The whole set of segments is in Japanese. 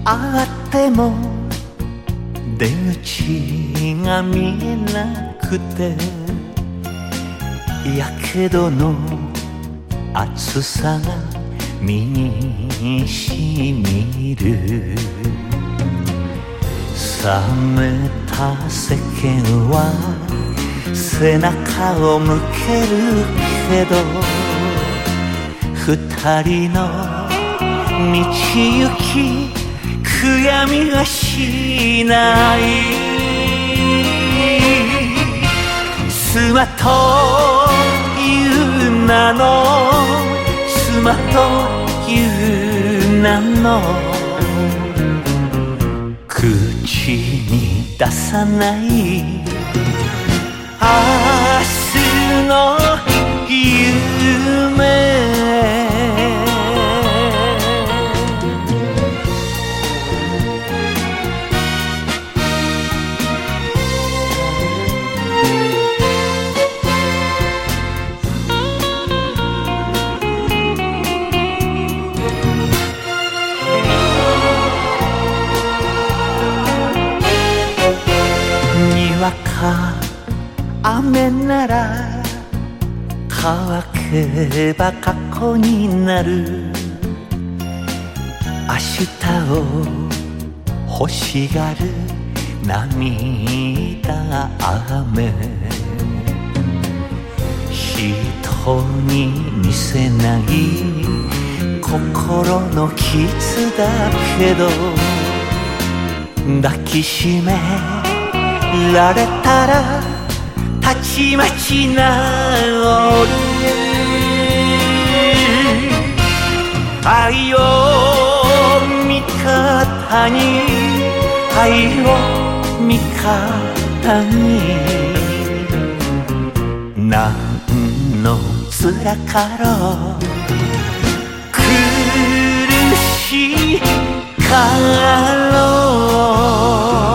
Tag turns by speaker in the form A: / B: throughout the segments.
A: あっても出口が見えなくて、やけどの熱さが身にしみる。冷めた世間は背中を向けるけど、二人の道行き悔やみはしない。妻という名の、妻という名の、口に出さない明日の夢。雨なら乾けば過去になる。明日を欲しがる涙雨。人に見せない心の傷だけど、抱きしめられたらたちまち治る。愛を味方に、愛を味方に、何の辛かろう、苦しかろう。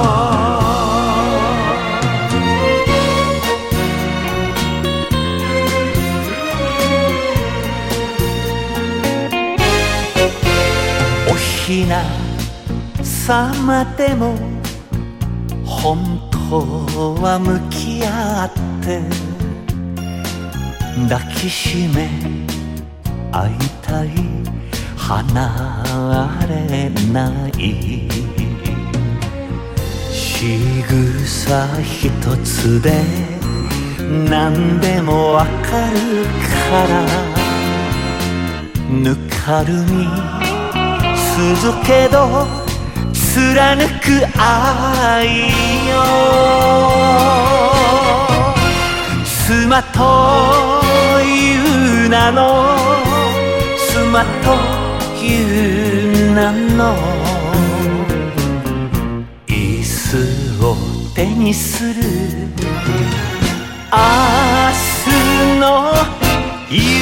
A: おひなさまでも本当は向き合って抱きしめ会いたい、離れない。仕草一つで何でもわかるから、ぬかるみ続けど貫く愛よ。妻という名の、妻という名の、椅子を手にする明日の夢。